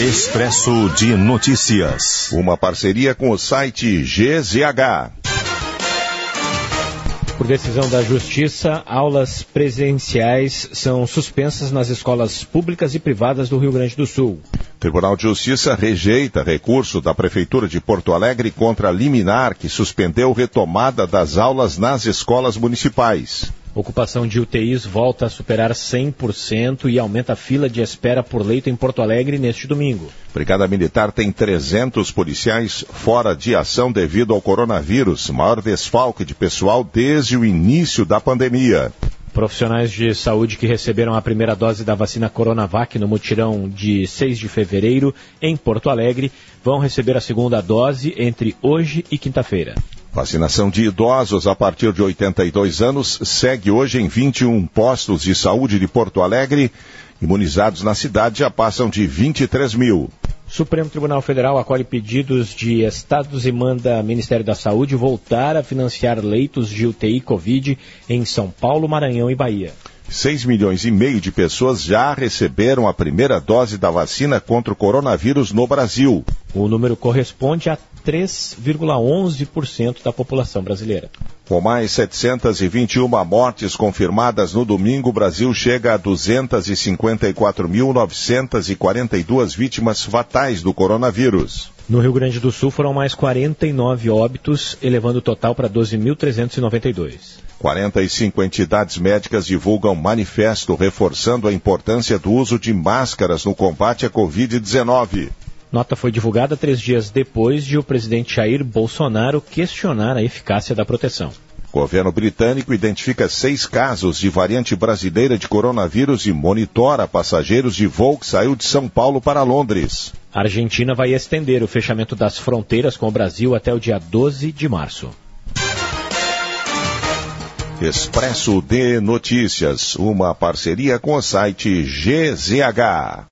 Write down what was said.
Expresso de Notícias. Uma parceria com o site GZH. Por decisão da Justiça, aulas presenciais são suspensas nas escolas públicas e privadas do Rio Grande do Sul. Tribunal de Justiça rejeita recurso da Prefeitura de Porto Alegre contra a liminar que suspendeu retomada das aulas nas escolas municipais. Ocupação de UTIs volta a superar 100% e aumenta a fila de espera por leito em Porto Alegre neste domingo. Brigada Militar tem 300 policiais fora de ação devido ao coronavírus, maior desfalque de pessoal desde o início da pandemia. Profissionais de saúde que receberam a primeira dose da vacina Coronavac no mutirão de 6 de fevereiro em Porto Alegre vão receber a segunda dose entre hoje e quinta-feira. Vacinação de idosos a partir de 82 anos segue hoje em 21 postos de saúde de Porto Alegre. Imunizados na cidade já passam de 23 mil. Supremo Tribunal Federal acolhe pedidos de estados e manda ao Ministério da Saúde voltar a financiar leitos de UTI Covid em São Paulo, Maranhão e Bahia. 6,5 milhões de pessoas já receberam a primeira dose da vacina contra o coronavírus no Brasil. O número corresponde a 3,11% da população brasileira. Com mais 721 mortes confirmadas no domingo, o Brasil chega a 254.942 vítimas fatais do coronavírus. No Rio Grande do Sul foram mais 49 óbitos, elevando o total para 12.392. 45 entidades médicas divulgam manifesto reforçando a importância do uso de máscaras no combate à Covid-19. Nota foi divulgada 3 dias depois de o presidente Jair Bolsonaro questionar a eficácia da proteção. O governo britânico identifica 6 casos de variante brasileira de coronavírus e monitora passageiros de voo que saiu de São Paulo para Londres. A Argentina vai estender o fechamento das fronteiras com o Brasil até o dia 12 de março. Expresso de Notícias, uma parceria com o site GZH.